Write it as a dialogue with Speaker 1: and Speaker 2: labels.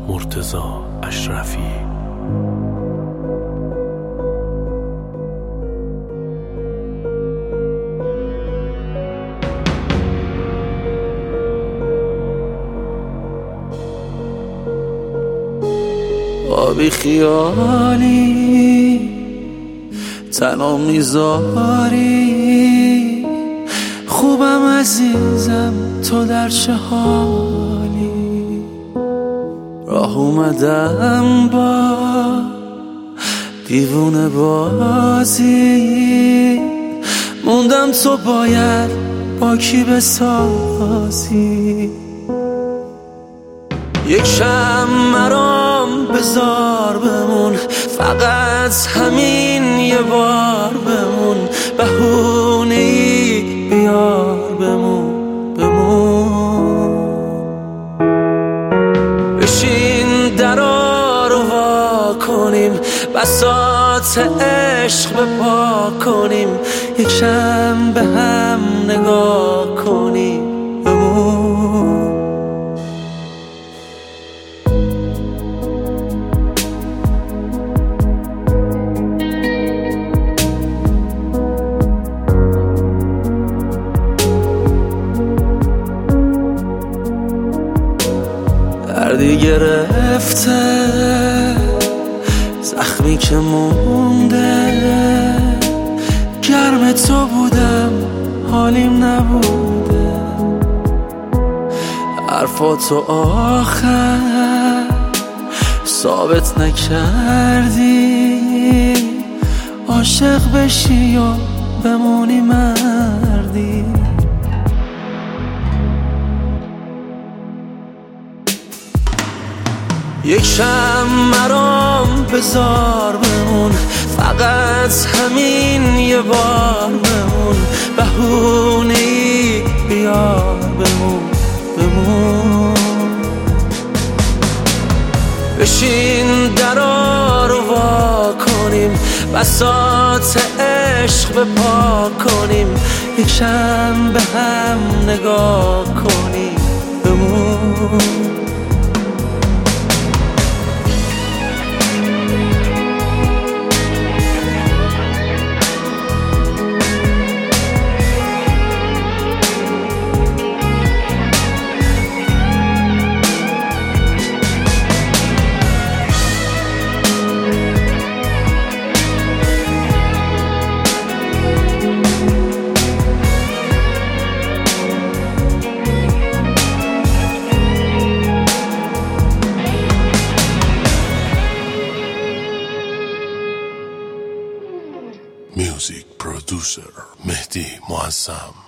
Speaker 1: مرتضی اشرفی.
Speaker 2: آبی خیالی تنها میذاری، خوبم عزیزم تو در چه حالی. راه اومدم با دیوونه بازی، موندم تو باید با کی بسازی. یک شم مرام بذار بمون، فقط همین یه بار بمون، بهونه‌ای بیار بمون بشین درا رو وا کنیم، بساط عشق بپا کنیم، یک شم به هم نگاه کنیم بمون. دردی گرفته زخمی که مونده، گرم تو بودم حالیم نبوده. حرفاتو آخر ثابت نکردی، عاشق بشی و بمونی مردی. یک شم مرام بذار بمون، فقط همین یه بار بمون، بهونه‌ای بیار بمون بشین درا رو وا کنیم، بساط عشق بپا کنیم، یک شم به هم نگاه کنیم بمون.
Speaker 1: میوزیک پرودوسر مهدی معظم.